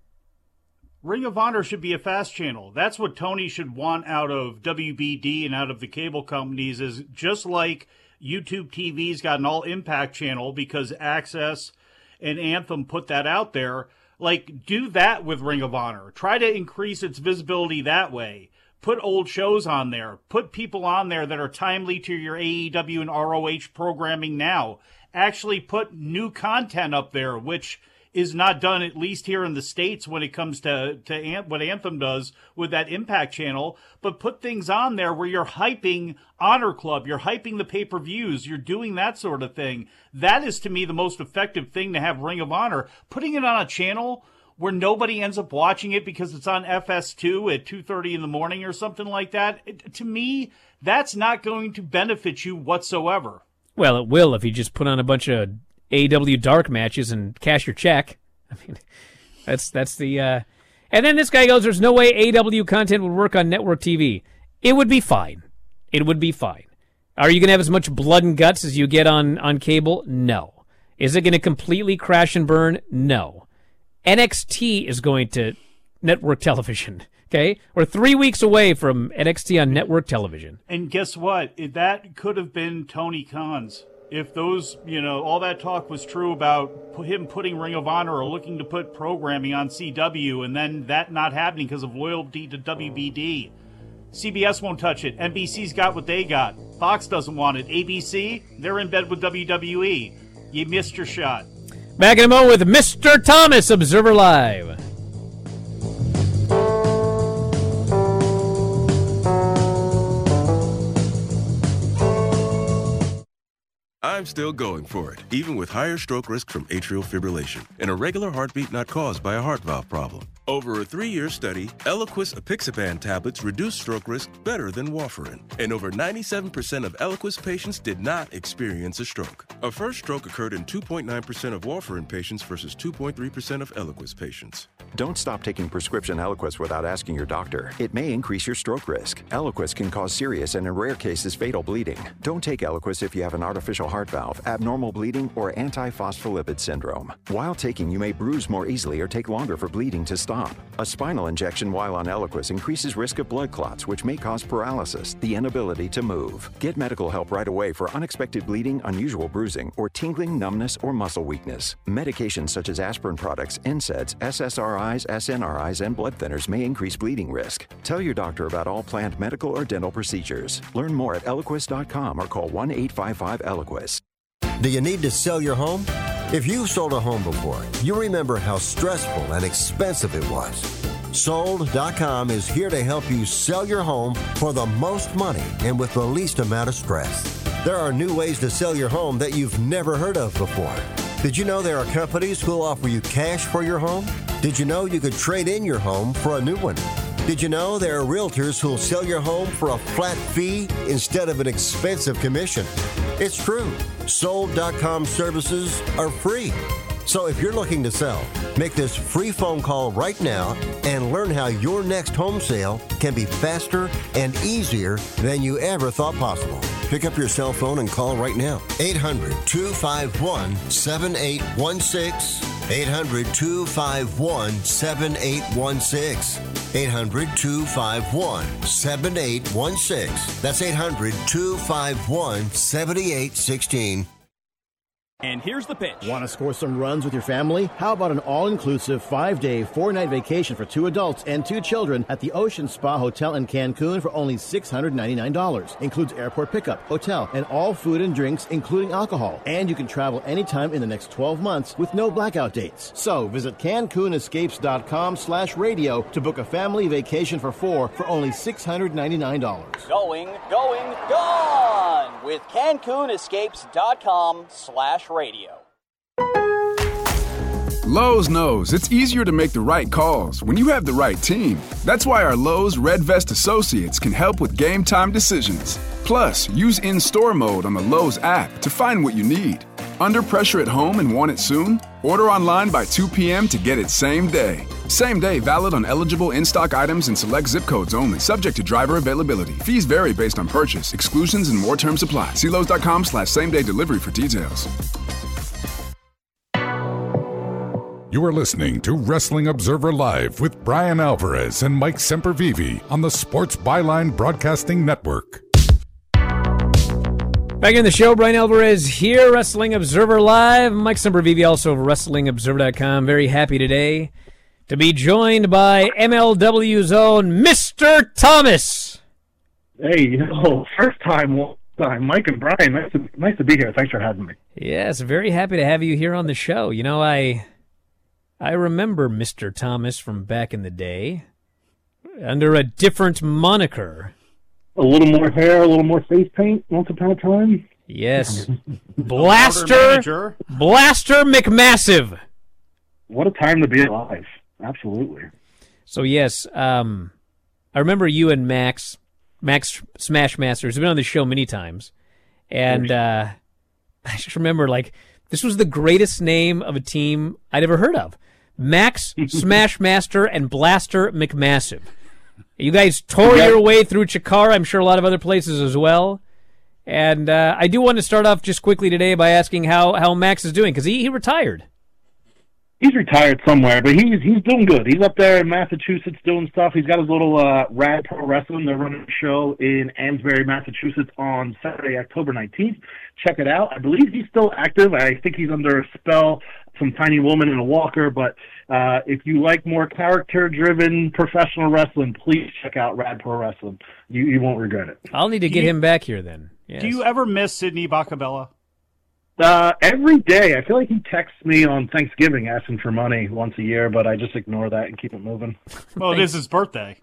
Ring of Honor should be a fast channel. That's what Tony should want out of W B D and out of the cable companies, is just like YouTube T V's got an all-impact channel because Access and Anthem put that out there. Like, do that with Ring of Honor. Try to increase its visibility that way. Put old shows on there. Put people on there that are timely to your A E W and R O H programming now. Actually put new content up there, which is not done, at least here in the States, when it comes to, to An- what Anthem does with that Impact channel. But put things on there where you're hyping Honor Club, you're hyping the pay-per-views, you're doing that sort of thing. That is, to me, the most effective thing to have Ring of Honor. Putting it on a channel where nobody ends up watching it because it's on F S two at two thirty in the morning or something like that, it, to me, that's not going to benefit you whatsoever. Well, it will if you just put on a bunch of A E W dark matches and cash your check. I mean, that's that's the... Uh... And then this guy goes, there's no way A E W content would work on network T V. It would be fine. It would be fine. Are you going to have as much blood and guts as you get on, on cable? No. Is it going to completely crash and burn? No. N X T is going to network television, okay? We're three weeks away from N X T on network television. And guess what? It, that could have been Tony Khan's. If those, you know, all that talk was true about him putting Ring of Honor or looking to put programming on C W, and then that not happening because of loyalty to W B D. C B S won't touch it. N B C's got what they got. Fox doesn't want it. A B C, they're in bed with W W E. You missed your shot. Back in a moment with Mister Thomas, Observer Live. I'm still going for it, even with higher stroke risk from atrial fibrillation, an irregular heartbeat not caused by a heart valve problem. Over a three-year study, Eliquis apixaban tablets reduced stroke risk better than warfarin, and over ninety-seven percent of Eliquis patients did not experience a stroke. A first stroke occurred in two point nine percent of warfarin patients versus two point three percent of Eliquis patients. Don't stop taking prescription Eliquis without asking your doctor. It may increase your stroke risk. Eliquis can cause serious and, in rare cases, fatal bleeding. Don't take Eliquis if you have an artificial heart valve, abnormal bleeding, or antiphospholipid syndrome. While taking, you may bruise more easily or take longer for bleeding to stop. A spinal injection while on Eliquis increases risk of blood clots, which may cause paralysis, the inability to move. Get medical help right away for unexpected bleeding, unusual bruising, or tingling, numbness, or muscle weakness. Medications such as aspirin products, N SAIDs, S S R Is, S N R Is, and blood thinners may increase bleeding risk. Tell your doctor about all planned medical or dental procedures. Learn more at Eliquis dot com or call one eight five five Eliquis. Do you need to sell your home? If you've sold a home before, you remember how stressful and expensive it was. Sold dot com is here to help you sell your home for the most money and with the least amount of stress. There are new ways to sell your home that you've never heard of before. Did you know there are companies who'll offer you cash for your home? Did you know you could trade in your home for a new one? Did you know there are realtors who'll sell your home for a flat fee instead of an expensive commission? It's true. Sold dot com services are free. So if you're looking to sell, make this free phone call right now and learn how your next home sale can be faster and easier than you ever thought possible. Pick up your cell phone and call right now. eight hundred, two five one, seven eight one six. eight hundred, two five one, seven eight one six. eight hundred, two five one, seven eight one six. That's eight hundred, two five one, seven eight one six. And here's the pitch. Want to score some runs with your family? How about an all-inclusive five-day, four-night vacation for two adults and two children at the Ocean Spa Hotel in Cancun for only six hundred ninety-nine dollars. Includes airport pickup, hotel, and all food and drinks, including alcohol. And you can travel anytime in the next twelve months with no blackout dates. So visit CancunEscapes.com slash radio to book a family vacation for four for only six hundred ninety-nine dollars. Going, going, gone with CancunEscapes.com slash radio. Lowe's knows it's easier to make the right calls when you have the right team. That's why our Lowe's Red Vest associates can help with game time decisions. Plus, use in-store mode on the Lowe's app to find what you need. Under pressure at home and want it soon? Order online by two p.m. to get it same day. Same day valid on eligible in-stock items and select zip codes only, subject to driver availability. Fees vary based on purchase, exclusions, and more terms apply. See Lowe's.com slash same day delivery for details. You are listening to Wrestling Observer Live with Brian Alvarez and Mike Sempervive on the Sports Byline Broadcasting Network. Back in the show, Brian Alvarez here, Wrestling Observer Live. Mike Sempervive, also of Wrestling Observer dot com. Very happy today to be joined by M L W's own Mister Thomas. Hey, you know, first time, long time. Mike and Brian, nice to, nice to be here. Thanks for having me. Yes, very happy to have you here on the show. You know, I... I remember Mister Thomas from back in the day, under a different moniker. A little more hair, a little more face paint, once upon a time. Yes. Blaster, Blaster McMassive. What a time to be alive. Absolutely. So, yes, um, I remember you and Max, Max Smash Masters, have been on the show many times. And uh, I just remember, like, this was the greatest name of a team I'd ever heard of. Max Smashmaster and Blaster McMassive. You guys tore your way through Chikara, I'm sure a lot of other places as well. And uh, I do want to start off just quickly today by asking how, how Max is doing, because he, he retired. He's retired somewhere, but he's he's doing good. He's up there in Massachusetts doing stuff. He's got his little uh, Rad Pro Wrestling. They're running a show in Amesbury, Massachusetts on Saturday, October nineteenth. Check it out. I believe he's still active. I think he's under a spell, some tiny woman in a walker. But uh, if you like more character-driven professional wrestling, please check out Rad Pro Wrestling. You you won't regret it. I'll need to get you, him back here then. Yes. Do you ever miss Sidney Bacabella? Uh, every day. I feel like he texts me on Thanksgiving asking for money once a year, but I just ignore that and keep it moving. Well, it is his birthday.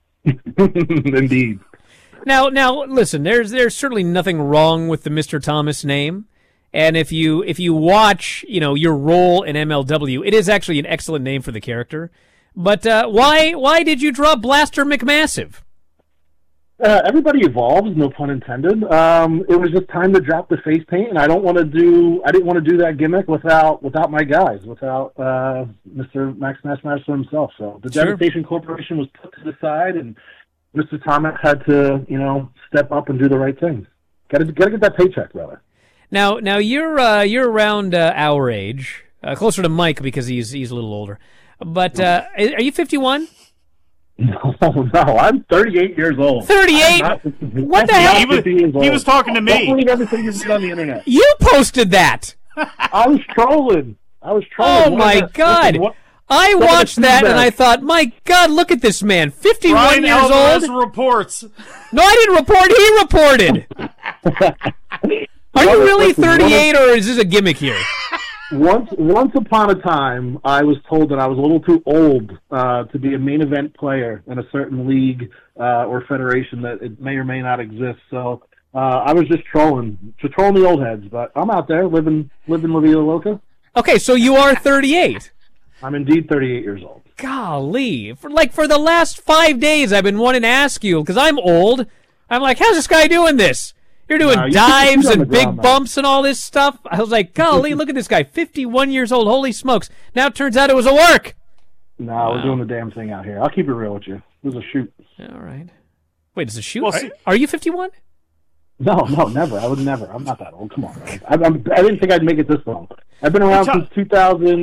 Indeed. Now, now, listen. There's there's certainly nothing wrong with the Mister Thomas name, and if you if you watch, you know, your role in M L W, it is actually an excellent name for the character. But uh, why why did you draw Blaster McMassive? Uh, everybody evolves, no pun intended. Um, it was just time to drop the face paint, and I don't want to do. I didn't want to do that gimmick without without my guys, without uh, Mister Max Smashmaster himself. So the Sure. Devastation Corporation was put to the side, and Mister Thomas had to, you know, step up and do the right thing. Got to got to get that paycheck, brother. Now, now you're uh, you're around uh, our age, uh, closer to Mike because he's he's a little older. But uh, are you fifty-one? No, no, I'm thirty-eight years old. thirty-eight? Not, What the hell? He was, he was talking to me. Don't believe everything you see on the internet. You posted that. I was trolling. I was trolling. Oh, What my is that? God. Listen, what- I Look at watched the that and feedback. I thought, my God, look at this man, fifty-one Brian years Alvarez old. reports. No, I didn't report. He reported. Are you really thirty-eight, or is this a gimmick here? Once, once upon a time, I was told that I was a little too old uh, to be a main event player in a certain league uh, or federation that it may or may not exist. So uh, I was just trolling, just trolling the old heads. But I'm out there living, living La Vida Loca. Okay, so you are thirty-eight. I'm indeed thirty-eight years old. Golly, for like for the last five days, I've been wanting to ask you because I'm old. I'm like, how's this guy doing this? You're doing No, you- dives you're on the and big ground, man. bumps and all this stuff. I was like, golly, look at this guy, fifty-one years old. Holy smokes! Now it turns out it was a work. No, Wow. we're doing the damn thing out here. I'll keep it real with you. It was a shoot. All right. Wait, it's a shoot. Well, are, see- are you fifty-one? No, no, never. I would never. I'm not that old. Come on, man. I, I'm, I didn't think I'd make it this long. I've been around Which, uh, since two thousand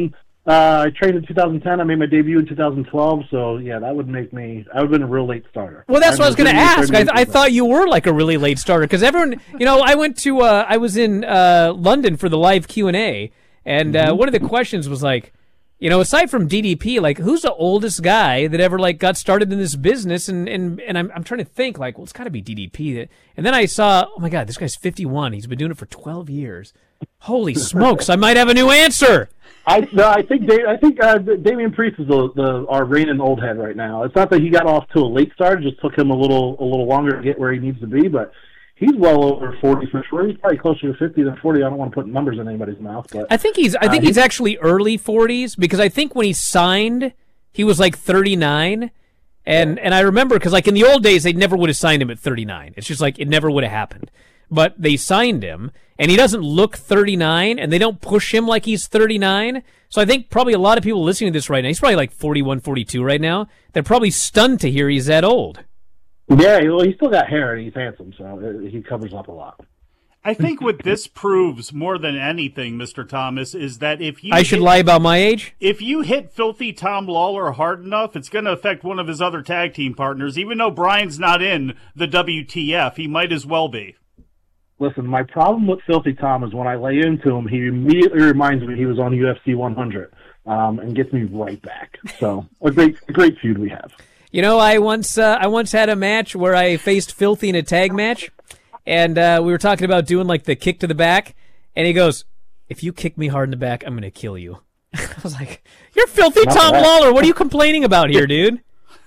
Uh, I trained in two thousand ten. I made my debut in two thousand twelve. So, yeah, that would make me – I would have been a real late starter. Well, that's I what I was going to ask. I, I ago. thought you were like a really late starter because everyone – you know, I went to uh, – I was in uh, London for the live Q and A, and uh, Mm-hmm. one of the questions was like, you know, aside from D D P, like, who's the oldest guy that ever, like, got started in this business? And and, and I'm, I'm trying to think, like, well, it's got to be D D P. And then I saw, oh, my God, this guy's fifty-one. He's been doing it for twelve years. Holy smokes, I might have a new answer. I no, I think Dave, I think uh, Damian Priest is the, the our reigning old head right now. It's not that he got off to a late start; it just took him a little a little longer to get where he needs to be. But he's well over forty for sure. He's probably closer to fifty than forty. I don't want to put numbers in anybody's mouth, but I think he's I think uh, he's actually early forties because I think when he signed, he was like thirty-nine. And and I remember because like in the old days, they never would have signed him at thirty-nine. It's just like it never would have happened. But they signed him, and he doesn't look thirty-nine, and they don't push him like he's thirty-nine. So I think probably a lot of people listening to this right now, he's probably like forty-one, forty-two right now. They're probably stunned to hear he's that old. Yeah, well, he's still got hair and he's handsome, so he covers up a lot. I think what this proves more than anything, Mister Thomas, is that if you I should hit, lie about my age? If you hit Filthy Tom Lawler hard enough, it's going to affect one of his other tag team partners. Even though Brian's not in the W T F, he might as well be. Listen, my problem with Filthy Tom is when I lay into him, he immediately reminds me he was on U F C one hundred um, and gets me right back. So a great, a great feud we have. You know, I once uh, I once had a match where I faced Filthy in a tag match, and uh, we were talking about doing like the kick to the back, and he goes, "If you kick me hard in the back, I'm going to kill you." I was like, "You're Filthy Not Tom bad. Lawler. What are you complaining about here, dude?"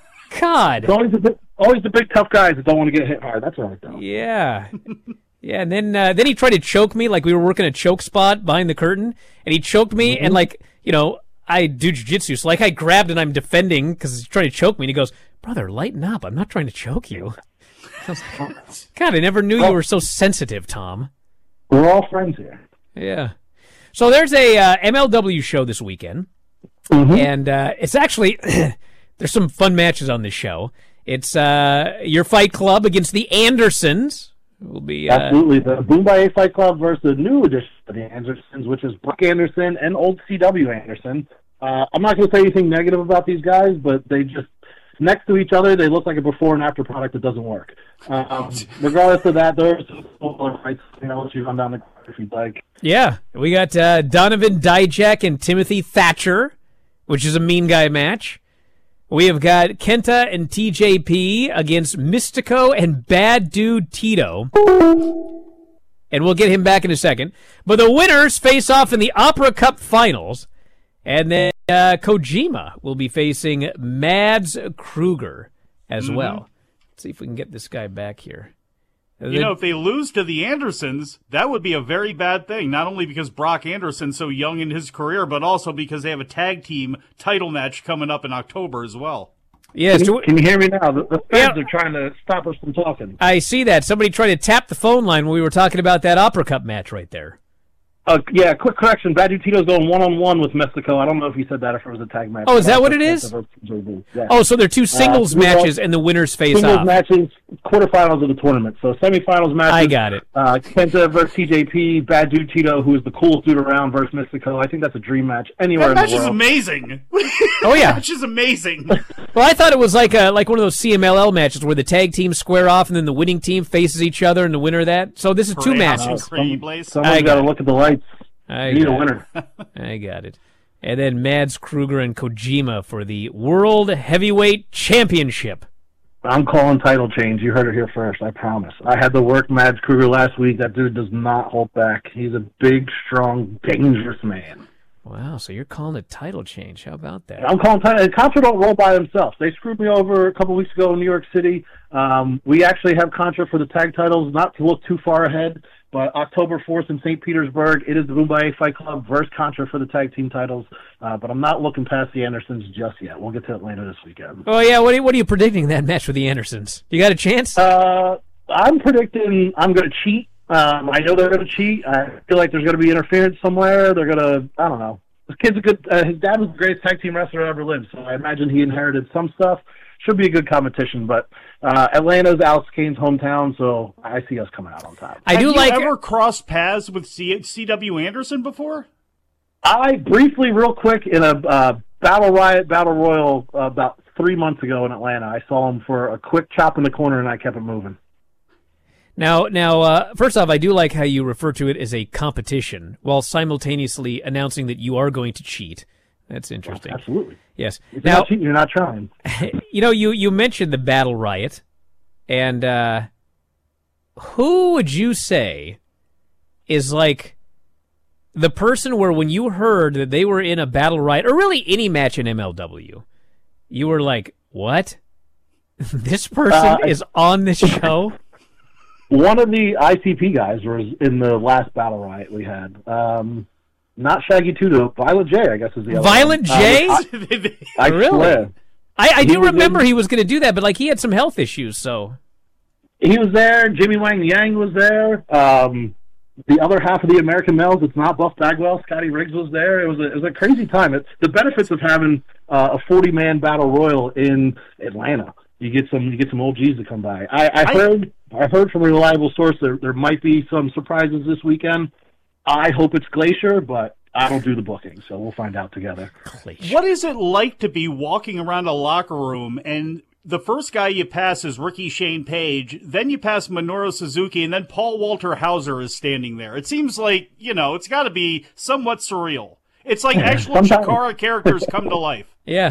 God. It's always the big, always the big tough guys that don't want to get hit hard. That's right, though. Yeah. Yeah, and then uh, then he tried to choke me, like we were working a choke spot behind the curtain, and he choked me, Mm-hmm. and like, you know, I do jiu-jitsu, so like I grabbed and I'm defending because he's trying to choke me, and he goes, "Brother, lighten up. I'm not trying to choke you." I was like, God, I never knew you were so sensitive, Tom. We're all friends here. Yeah. So there's a uh, M L W show this weekend, Mm-hmm. and uh, it's actually, there's some fun matches on this show. It's uh, your Fight Club against the Andersons. Will be uh, Absolutely. The Boombayeh Fight Club versus the new edition of the Andersons, which is Buck Anderson and old C W Anderson. Uh, I'm not going to say anything negative about these guys, but they just, next to each other, they look like a before and after product that doesn't work. Um, regardless of that, there's fights. You know, let you run down the card if you'd like. Yeah, we got uh, Donovan Dijak and Timothy Thatcher, which is a mean guy match. We have got Kenta and T J P against Mystico and Bad Dude Tito. And we'll get him back in a second. But the winners face off in the Opera Cup Finals. And then uh, Kojima will be facing Mads Kruger as Mhm. well. Let's see if we can get this guy back here. You know, if they lose to the Andersons, that would be a very bad thing. Not only because Brock Anderson's so young in his career, but also because they have a tag team title match coming up in October as well. Yes, Can you, can you hear me now? The, the fans are trying to stop us from talking. I see that. Somebody tried to tap the phone line when we were talking about that Opera Cup match right there. Uh, yeah, quick correction. Bad Dude Tito's going one-on-one with Mystico. I don't know if he said that or if it was a tag match. Oh, is that what it is? Yeah. Oh, so they're two singles Uh, matches and the winners face singles off. matches, quarterfinals of the tournament. So semifinals matches. I got it. Uh, Kenta versus T J P, Bad Dude Tito, who is the coolest dude around, versus Mystico. I think that's a dream match anywhere That in match the is world. amazing. Oh, yeah. That match is amazing. Well, I thought it was like a, like one of those C M L L matches where the tag teams square off and then the winning team faces each other and the winner of that. So this is two Parade matches. house, Crazy Blaze. Someone's I got to got look at the lights. I You need a got winner. it. I got it. And then Mads Kruger and Kojima for the World Heavyweight Championship. I'm calling title change. You heard it here first. I promise. I had to work Mads Kruger last week. That dude does not hold back. He's a big, strong, dangerous man. Wow, so you're calling a title change. How about that? I'm calling title. Contra don't roll by themselves. They screwed me over a couple weeks ago in New York City. Um, we actually have Contra for the tag titles, not to look too far ahead, but October fourth in Saint Petersburg, it is the Boombayeh Fight Club versus Contra for the tag team titles. Uh, but I'm not looking past the Andersons just yet. We'll get to it later this weekend. Oh, yeah, what are you, what are you predicting in that match with the Andersons? You got a chance? Uh, I'm predicting I'm going to cheat. Um, I know they're going to cheat. I feel like there's going to be interference somewhere. They're going to, I don't know. This kid's a good, uh, his dad was the greatest tag team wrestler ever lived, so I imagine he inherited some stuff. Should be a good competition, but uh, Atlanta's Alex Kane's hometown, so I see us coming out on top. I Have do you like ever crossed paths with C- CW Anderson before? I briefly, real quick, in a uh, Battle Riot, Battle Royal uh, about three months ago in Atlanta, I saw him for a quick chop in the corner, and I kept it moving. Now, now, uh, first off, I do like how you refer to it as a competition while simultaneously announcing that you are going to cheat. That's interesting. Oh, absolutely. Yes. If now, you're not cheating, you're not trying. You know, you, you mentioned the Battle Riot, and uh, who would you say is like the person where when you heard that they were in a Battle Riot, or really any match in M L W, you were like, what? This person uh, is on this show? One of the I C P guys was in the last Battle Riot we had. Um, not Shaggy two, though. Violent J, I guess, is the other Violent one. J? Uh, I, I really? swear. I, I He do was remember in- he was going to do that, but like he had some health issues, so. He was there. Jimmy Wang Yang was there. Um, the other half of the American males, it's not Buff Bagwell. Scotty Riggs was there. It was a, it was a crazy time. It's the benefits of having uh, a forty-man battle royal in Atlanta. You get some, you get some O Gs to come by. I, I heard, I heard from a reliable source there there might be some surprises this weekend. I hope it's Glacier, but I don't do the booking, so we'll find out together. What is it like to be walking around a locker room and the first guy you pass is Ricky Shane Page, then you pass Minoru Suzuki, and then Paul Walter Hauser is standing there? It seems like, you know, it's got to be somewhat surreal. It's like actual Sometimes- Chikara characters come to life. Yeah.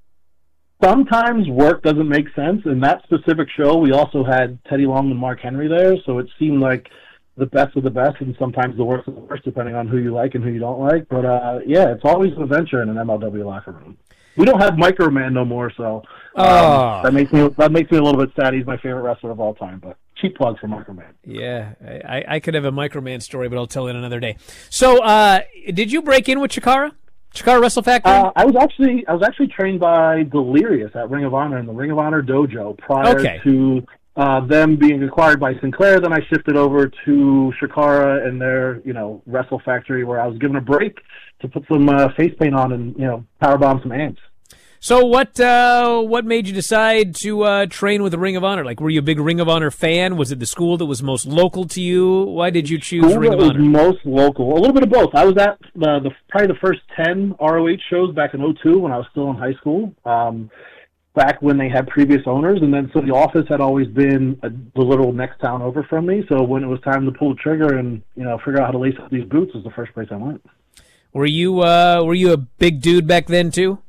Sometimes work doesn't make sense. In that specific show, we also had Teddy Long and Mark Henry there, so it seemed like the best of the best, and sometimes the worst of the worst, depending on who you like and who you don't like. But uh, yeah, it's always an adventure in an M L W locker room. We don't have Microman no more, so um, Oh. that makes me that makes me a little bit sad. He's my favorite wrestler of all time, but cheap plug for Microman. Yeah, I, I could have a Microman story, but I'll tell it another day. So, uh, did you break in with Chikara? Chikara Wrestle Factory? Uh, I was actually I was actually trained by Delirious at Ring of Honor in the Ring of Honor dojo prior Okay. to uh, them being acquired by Sinclair. Then I shifted over to Chikara and their you know Wrestle Factory, where I was given a break to put some uh, face paint on and you know powerbomb some ants. So what uh, what made you decide to uh, train with the Ring of Honor? Like, were you a big Ring of Honor fan? Was it the school that was most local to you? Why did you choose School Ring of was Honor? most local. A little bit of both. I was at uh, the probably the first ten R O H shows back in oh two when I was still in high school. Um, back when they had previous owners, and then so the office had always been a, the little next town over from me. So when it was time to pull the trigger and you know figure out how to lace up these boots, was the first place I went. Were you uh, were you a big dude back then too?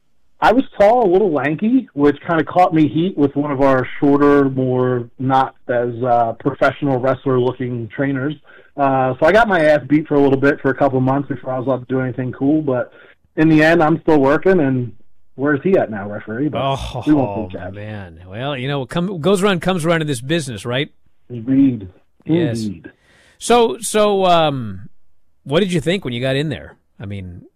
I was tall, a little lanky, which kind of caught me heat with one of our shorter, more not as uh, professional wrestler-looking trainers. Uh, so I got my ass beat for a little bit for a couple of months before I was allowed to do anything cool. But in the end, I'm still working, and where's he at now, referee? But Oh, we won't take that. man. Well, you know, what come, goes around comes around in this business, right? Indeed. Yes. Indeed. So, so, um, what did you think when you got in there? I mean,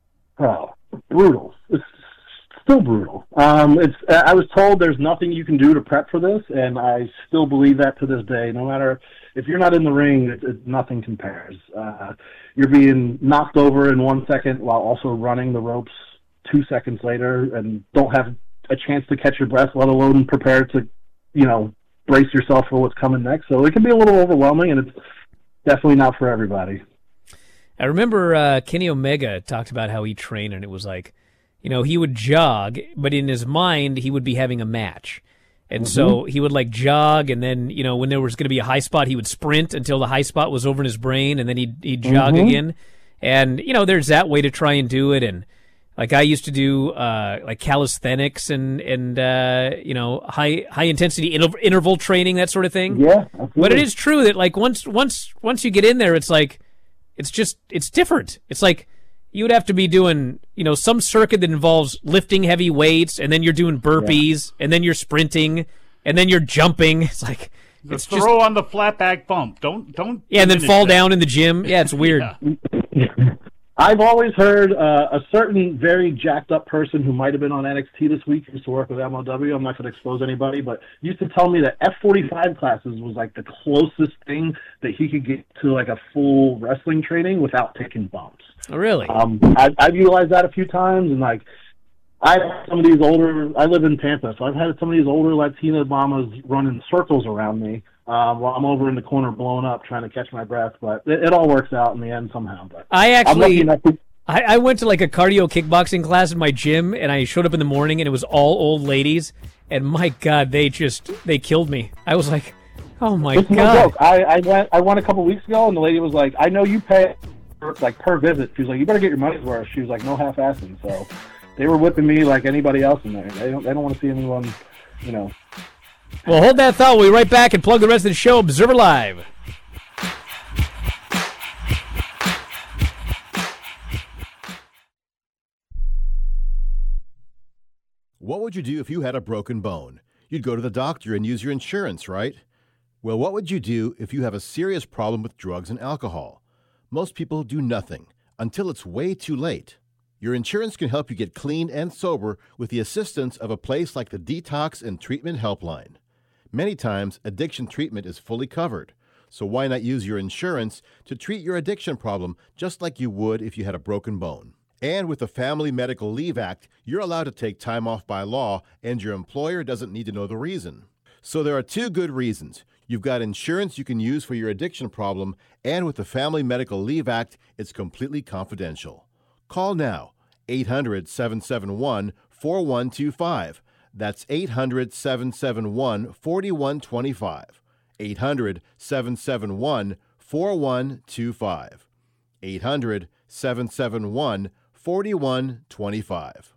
Oh, brutal. It's still brutal. Um, it's. I was told there's nothing you can do to prep for this, and I still believe that to this day. No matter if you're not in the ring, it, it, nothing compares. Uh, you're being knocked over in one second while also running the ropes two seconds later, and don't have a chance to catch your breath, let alone prepare to, you know, brace yourself for what's coming next. So it can be a little overwhelming, and it's definitely not for everybody. I remember uh, Kenny Omega talked about how he trained, and it was like, you know, he would jog, but in his mind, he would be having a match. And Mm-hmm. so he would, like, jog, and then, you know, when there was going to be a high spot, he would sprint until the high spot was over in his brain, and then he'd, he'd jog Mhm. again. And, you know, there's that way to try and do it. And, like, I used to do, uh, like, calisthenics and, and uh, you know, high high intensity inter- interval training, that sort of thing. Yeah, absolutely. But it is true that, like, once once once you get in there, it's like, it's just, it's different. It's like, you would have to be doing, you know, some circuit that involves lifting heavy weights, and then you're doing burpees, and then you're sprinting, and then you're jumping. It's like, The it's throw just, on the flat back bump. Don't don't. yeah, and then diminish fall that. down in the gym. Yeah, it's weird. I've always heard uh, a certain very jacked up person who might have been on N X T this week, who used to work with M L W. I'm not going to expose anybody, but used to tell me that F forty-five classes was like the closest thing that he could get to like a full wrestling training without taking bumps. Oh, really? Um, I've, I've utilized that a few times, and like I've had some of these older. I live in Tampa, so I've had some of these older Latina mamas running circles around me um, while I'm over in the corner blown up trying to catch my breath. But it, it all works out in the end somehow. But I I'm lucky actually, enough to, I, I went to like a cardio kickboxing class in my gym, and I showed up in the morning, and it was all old ladies. And my God, they just they killed me. I was like, oh my It's God. no joke. I, I went I went a couple weeks ago, and the lady was like, I know you pay per, like per visit. She was like, you better get your money's worth. She was like, no half-assing. So they were whipping me like anybody else in there. They don't they don't want to see anyone, you know. Well, hold that thought. We'll be right back and plug the rest of the show. Observer Live. What would you do if you had a broken bone? You'd go to the doctor and use your insurance, right? Well, what would you do if you have a serious problem with drugs and alcohol? Most people do nothing until it's way too late. Your insurance can help you get clean and sober with the assistance of a place like the Detox and Treatment Helpline. Many times, addiction treatment is fully covered, so why not use your insurance to treat your addiction problem just like you would if you had a broken bone? And with the Family Medical Leave Act, you're allowed to take time off by law, and your employer doesn't need to know the reason. So there are two good reasons. You've got insurance you can use for your addiction problem, and with the Family Medical Leave Act, it's completely confidential. Call now, eight hundred, seven seven one, four one two five. That's eight hundred, seven seven one, four one two five. eight hundred, seven seven one, four one two five. eight hundred, seven seven one, four one two five.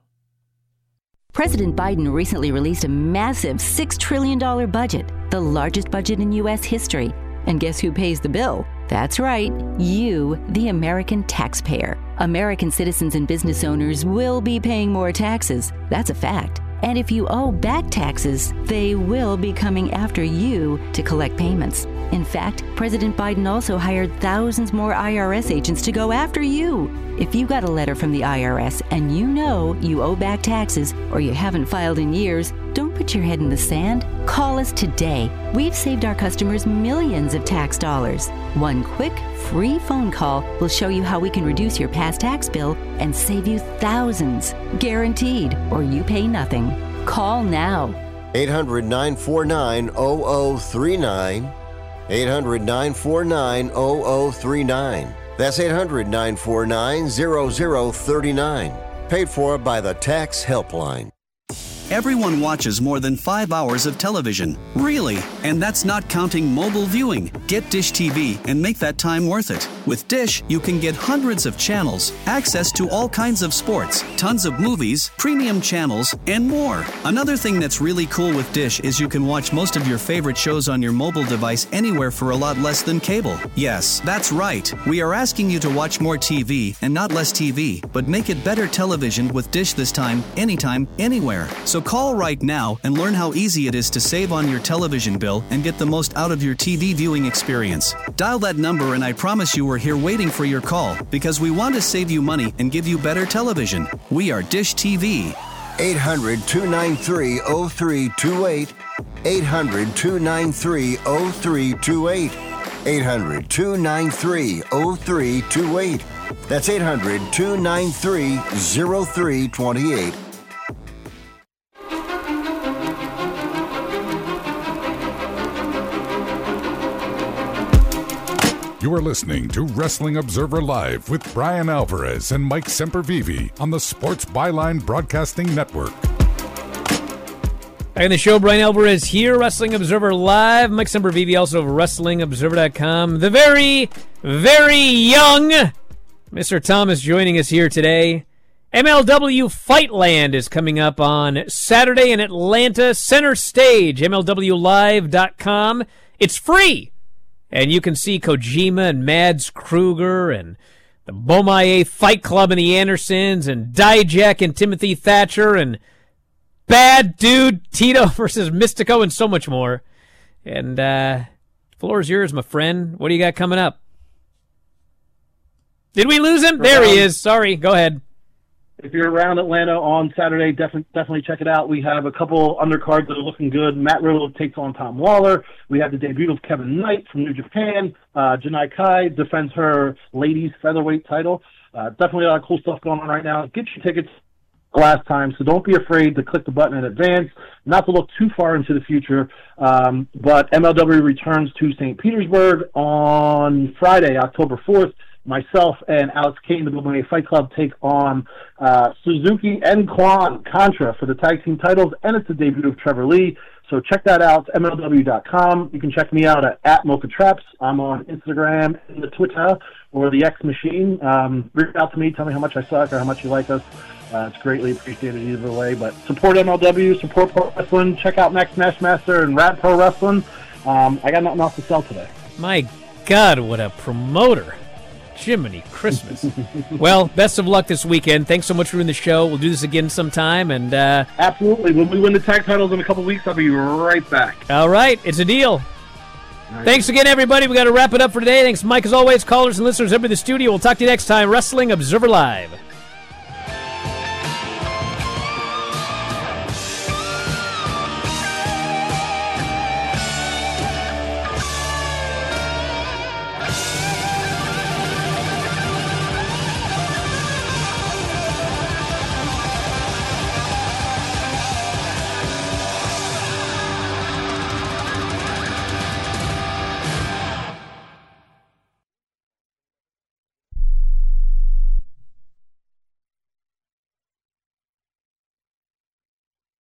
President Biden recently released a massive six trillion dollars budget, the largest budget in U S history. And guess who pays the bill? That's right, you, the American taxpayer. American citizens and business owners will be paying more taxes. That's a fact. And if you owe back taxes, they will be coming after you to collect payments. In fact, President Biden also hired thousands more I R S agents to go after you. If you got a letter from the I R S and you know you owe back taxes or you haven't filed in years, don't put your head in the sand. Call us today. We've saved our customers millions of tax dollars. One quick, free phone call will show you how we can reduce your past tax bill and save you thousands. Guaranteed, or you pay nothing. Call now. eight hundred, nine four nine, zero zero three nine. eight hundred, nine four nine, zero zero three nine. That's eight hundred, nine four nine, zero zero three nine. Paid for by the Tax Helpline. Everyone watches more than five hours of television. Really? And that's not counting mobile viewing. Get Dish T V and make that time worth it. With Dish, you can get hundreds of channels, access to all kinds of sports, tons of movies, premium channels, and more. Another thing that's really cool with Dish is you can watch most of your favorite shows on your mobile device anywhere for a lot less than cable. Yes, that's right. We are asking you to watch more T V and not less T V, but make it better television with Dish this time, anytime, anywhere. So call right now and learn how easy it is to save on your television bill and get the most out of your T V viewing experience. Dial that number and I promise you we're here waiting for your call because we want to save you money and give you better television. We are Dish T V. eight hundred, two nine three, zero three two eight. eight hundred, two nine three, zero three two eight. eight hundred, two nine three, zero three two eight. That's eight hundred, two nine three, zero three two eight. You are listening to Wrestling Observer Live with Brian Alvarez and Mike Sempervive on the Sports Byline Broadcasting Network. Back in the show, Brian Alvarez here, Wrestling Observer Live. Mike Sempervive, also of Wrestling Observer dot com. The very, very young Mister Thomas joining us here today. M L W Fightland is coming up on Saturday in Atlanta, Center Stage, M L W live dot com. It's free. And you can see Kojima and Mads Kruger and the Bomaye Fight Club and the Andersons and Dijak and Timothy Thatcher and Bad Dude Tito versus Mystico and so much more. And uh, the floor is yours, my friend. What do you got coming up? Did we lose him? There he is. Sorry. Go ahead. If you're around Atlanta on Saturday, definitely definitely check it out. We have a couple undercards that are looking good. Matt Riddle takes on Tom Waller. We have the debut of Kevin Knight from New Japan. Uh, Janai Kai defends her ladies featherweight title. Uh, definitely a lot of cool stuff going on right now. Get your tickets last time, so don't be afraid to click the button in advance, not to look too far into the future. Um, but M L W returns to Saint Petersburg on Friday, October fourth. myself and Alex Kane, the W M A Fight Club, take on uh, Suzuki and Kwan Contra for the tag team titles, and it's the debut of Trevor Lee. So check that out, M L W dot com. You can check me out at, at Mocha Traps. I'm on Instagram and the Twitter or the X Machine. Um, reach out to me, tell me how much I suck or how much you like us. Uh, it's greatly appreciated either way. But support M L W, support Pro Wrestling. Check out Max Smashmaster and Rad Pro Wrestling. Um, I got nothing else to sell today. My God, what a promoter. Jiminy Christmas. Well, best of luck this weekend. Thanks so much for doing the show. We'll do this again sometime. And uh, Absolutely. When we win the tag titles in a couple weeks, I'll be right back. All right. It's a deal. Nice. Thanks again, everybody. We got to wrap it up for today. Thanks, Mike, as always, callers and listeners, everybody in the studio. We'll talk to you next time. Wrestling Observer Live.